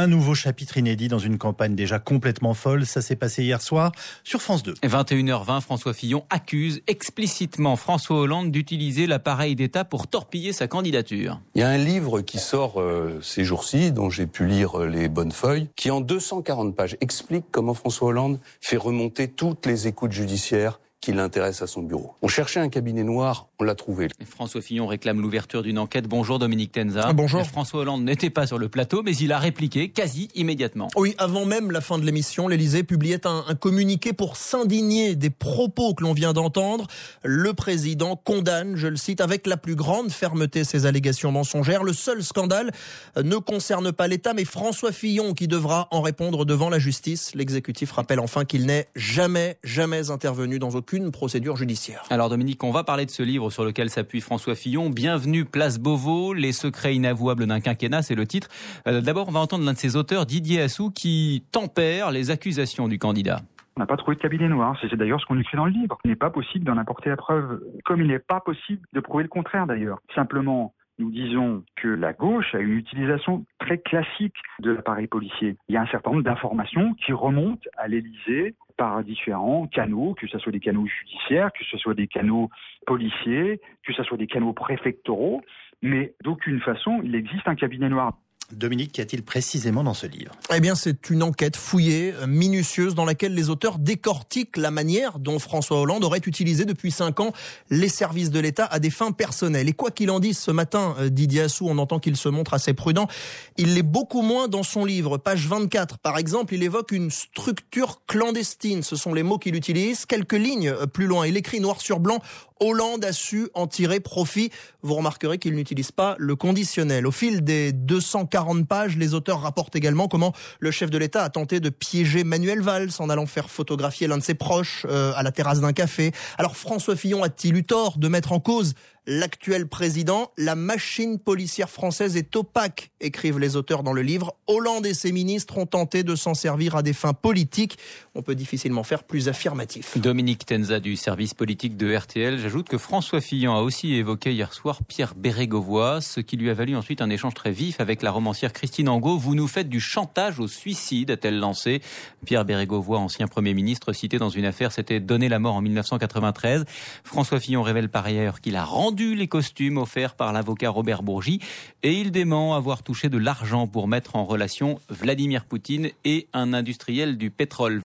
Un nouveau chapitre inédit dans une campagne déjà complètement folle. Ça s'est passé hier soir sur France 2. 21h20, François Fillon accuse explicitement François Hollande d'utiliser l'appareil d'État pour torpiller sa candidature. Il y a un livre qui sort ces jours-ci, dont j'ai pu lire les bonnes feuilles, qui en 240 pages explique comment François Hollande fait remonter toutes les écoutes judiciaires qui l'intéresse à son bureau. On cherchait un cabinet noir, on l'a trouvé. François Fillon réclame l'ouverture d'une enquête. Bonjour Dominique Tenza. Bonjour. François Hollande n'était pas sur le plateau, mais il a répliqué quasi immédiatement. Oui, avant même la fin de l'émission, l'Élysée publiait un communiqué pour s'indigner des propos que l'on vient d'entendre. Le président condamne, je le cite, avec la plus grande fermeté ces allégations mensongères. Le seul scandale ne concerne pas l'État, mais François Fillon qui devra en répondre devant la justice. L'exécutif rappelle enfin qu'il n'est jamais intervenu dans aucune procédure judiciaire. Alors Dominique, on va parler de ce livre sur lequel s'appuie François Fillon. Bienvenue Place Beauvau, les secrets inavouables d'un quinquennat, c'est le titre. D'abord, on va entendre l'un de ses auteurs, Didier Assou, qui tempère les accusations du candidat. On n'a pas trouvé de cabinet noir. C'est d'ailleurs ce qu'on écrit dans le livre. Il n'est pas possible d'en apporter la preuve, comme il n'est pas possible de prouver le contraire d'ailleurs. Simplement, nous disons que la gauche a une utilisation très classique de l'appareil policier. Il y a un certain nombre d'informations qui remontent à l'Élysée par différents canaux, que ce soit des canaux judiciaires, que ce soit des canaux policiers, que ce soit des canaux préfectoraux, mais d'aucune façon il existe un cabinet noir. Dominique, qu'y a-t-il précisément dans ce livre ? Eh bien, c'est une enquête fouillée, minutieuse, dans laquelle les auteurs décortiquent la manière dont François Hollande aurait utilisé depuis 5 ans les services de l'État à des fins personnelles. Et quoi qu'il en dise ce matin, Didier Assou, on entend qu'il se montre assez prudent. Il l'est beaucoup moins dans son livre. Page 24, par exemple, il évoque une structure clandestine. Ce sont les mots qu'il utilise. Quelques lignes plus loin, il écrit noir sur blanc: Hollande a su en tirer profit. Vous remarquerez qu'il n'utilise pas le conditionnel. Au fil des 240 pages, les auteurs rapportent également comment le chef de l'État a tenté de piéger Manuel Valls en allant faire photographier l'un de ses proches à la terrasse d'un café. Alors François Fillon a-t-il eu tort de mettre en cause l'actuel président? La machine policière française est opaque, écrivent les auteurs dans le livre. Hollande et ses ministres ont tenté de s'en servir à des fins politiques. On peut difficilement faire plus affirmatif. Dominique Tenza du service politique de RTL. J'ajoute que François Fillon a aussi évoqué hier soir Pierre Bérégovoy, ce qui lui a valu ensuite un échange très vif avec la romancière Christine Angot. Vous nous faites du chantage au suicide, a-t-elle lancé. Pierre Bérégovoy, ancien Premier ministre, cité dans une affaire, s'était donné la mort en 1993. François Fillon révèle par ailleurs qu'il a rendu les costumes offerts par l'avocat Robert Bourgi et il dément avoir touché de l'argent pour mettre en relation Vladimir Poutine et un industriel du pétrole.